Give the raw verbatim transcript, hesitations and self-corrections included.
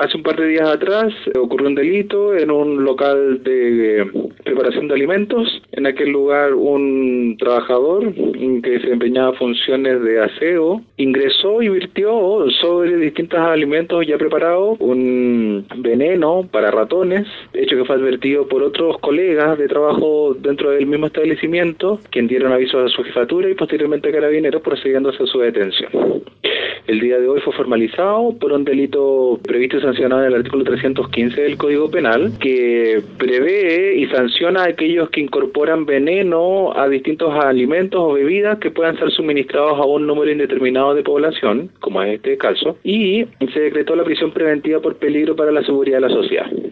Hace un par de días atrás ocurrió un delito en un local de preparación de alimentos. En aquel lugar un trabajador que desempeñaba funciones de aseo ingresó y virtió sobre distintos alimentos ya preparados un veneno para ratones, hecho que fue advertido por otros colegas de trabajo dentro del mismo establecimiento, quien dieron aviso a su jefatura y posteriormente a Carabineros, procediéndose a su detención. El día de hoy fue formalizado por un delito previsto y sancionado en el artículo trescientos quince del Código Penal, que prevé y sanciona a aquellos que incorporan veneno a distintos alimentos o bebidas que puedan ser suministrados a un número indeterminado de población, como es este caso, y se decretó la prisión preventiva por peligro para la seguridad de la sociedad.